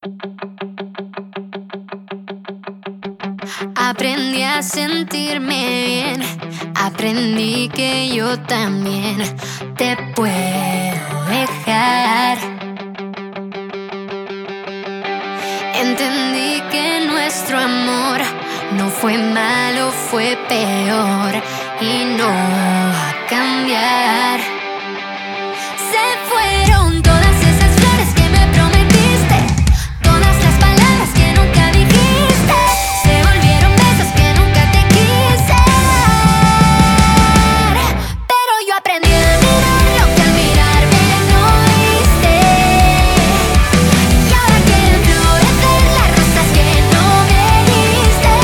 Aprendí a sentirme bien, aprendí que yo también te puedo dejar. Entendí que nuestro amor no fue malo, fue peor y no va a cambiar. Se fueron todas esas flores que me prometiste, todas las palabras que nunca dijiste, se volvieron besos que nunca te quise dar. Pero yo aprendí a mirar lo que al mirarme no viste, y ahora quieren florecer las rosas que no me diste.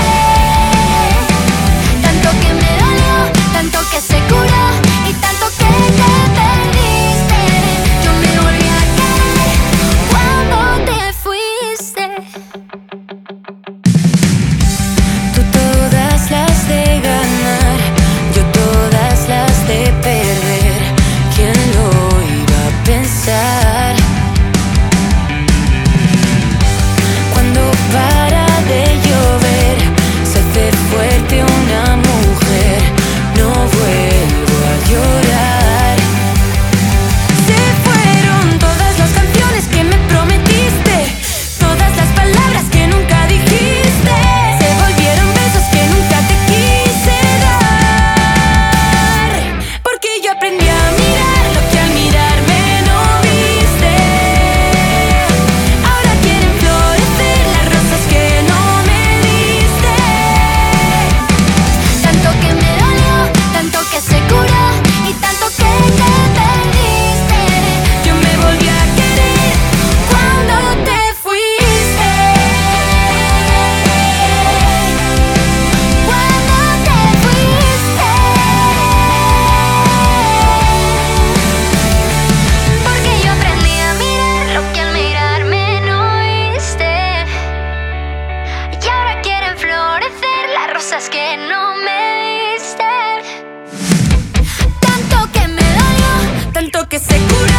Tanto que me dolió, tanto que se curó y tanto que te perdiste. Yo me volví a querer cuando te fuiste. Tú todas las de ganar, yo todas las de perder. ¿Quién lo iba a pensar? Cuando para de llover, se hace fuerte una mujer. No vuelvo a llorar. Se fueron todas las canciones que me prometiste, todas las palabras que nunca dijiste, se volvieron besos que nunca te quise dar. Porque yo aprendí a mirar lo que al mirarme no viste. Ahora quieren florecer las rosas que no me diste. Tanto que me dolió, tanto que se curó y tanto que te perdiste. Yo me volví a querer cuando te fuiste. Cuando te fuiste. Porque yo aprendí a mirar lo que al mirarme no viste, y ahora quieren florecer las rosas que no me diste. Tanto que me dolió, Tanto que se cura